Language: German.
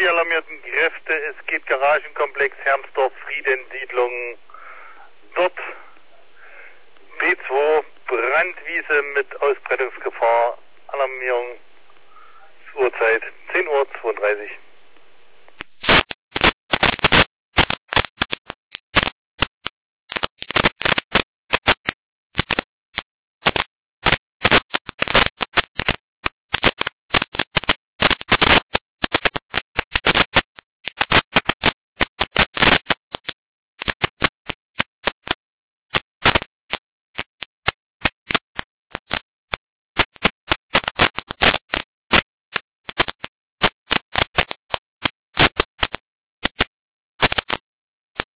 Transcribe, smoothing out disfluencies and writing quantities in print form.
die alarmierten Kräfte. Es geht Garagenkomplex Hermsdorf, Friedensiedlung. Dort B2, Brandwiese mit Ausbreitungsgefahr. Alarmierung, Uhrzeit 10:32 Uhr.